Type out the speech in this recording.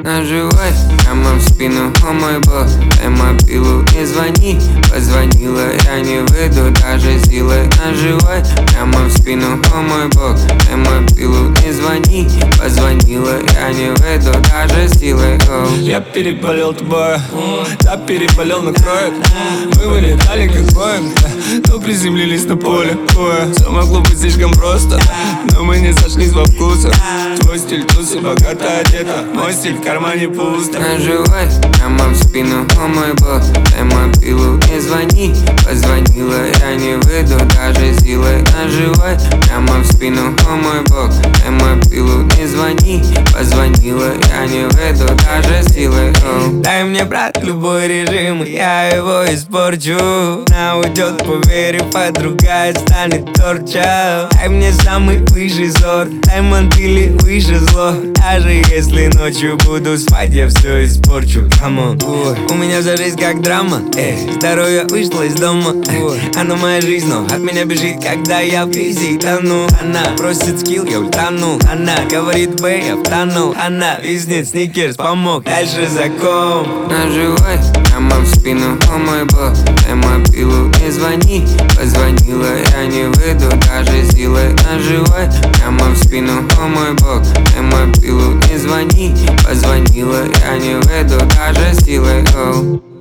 Наживай прямо в спину, о мой бог, дай мобилу, не звони. Позвонила, я не выйду даже силой. Наживай прямо в спину, о мой бог, дай мобилу, не звони. Позвонила, я не выйду даже силой. Я переболел тобой, да переболел на кроек. Мы вылетали как Боинг, но приземлились на поле боя. Все могло быть слишком просто, но мы не сошлись во вкусах. Твой стиль тусы, богато одета, мой стиль в кармане пусто. Наживай прямо в спину, о мой бог, дай мобилу, не звони. Позвонила, я не выйду даже силой. Наживай прямо в спину, о мой бог, дай мобилу, не звони. Позвонила, я не выйду даже силой. Дай мне, брат, любой режим, и я его испорчу. Она уйдет, поверив, а другая станет торча. Дай мне самый высший сорт, дай мантили выше зло. Даже если ночью буду спать, я все испорчу. Come on. У меня вся жизнь как драма, здоровье вышло из дома. Она моя жизнь, но от меня бежит, когда я в писи тону. Она просит скилл, я ультану. Она говорит бэй, я втонул. Она виснет, сникерс помог, дальше закон. Наживай прямо в спину, о мой бог, дай мобилу, не звони. Позвонила, я не выйду даже силой. Наживай прямо в спину, о мой бог, дай мобилу, не звони. Позвонила, я не выйду даже силой.